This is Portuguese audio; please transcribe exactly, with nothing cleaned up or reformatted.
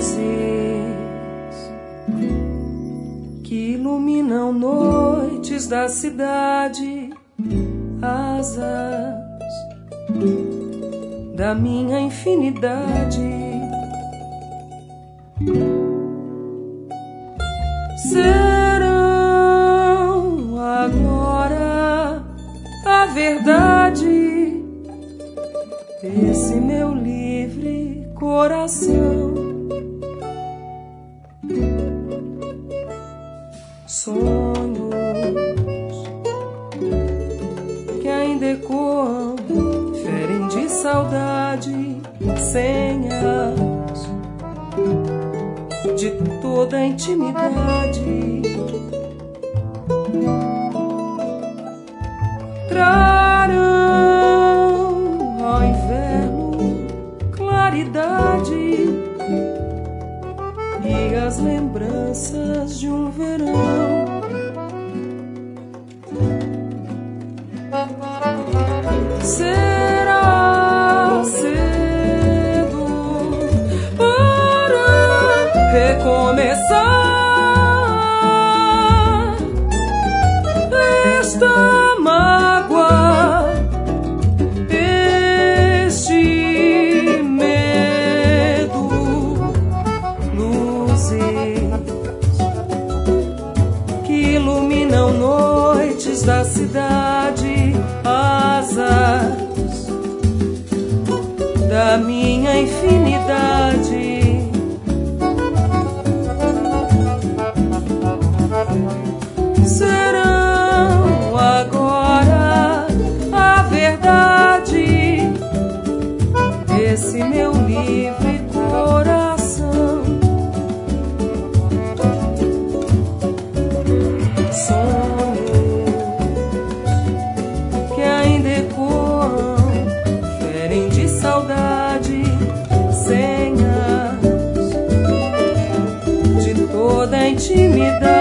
luzes que iluminam noites da cidade, asas da minha infinidade. Serão agora a verdade desse meu livre coração. Sonhos que ainda ecoam, ferem de saudade, senhas de toda a intimidade. Trarão ao inverno claridade e as lembranças de um verão. Será cedo para recomeçar esta mágoa, este medo. Luzes que iluminam noites da cidade, asas da minha infinidade. Serão agora a verdade desse meu livre coração. Sonhos que ainda ecoam, ferem de saudade, senhas de toda a intimidade.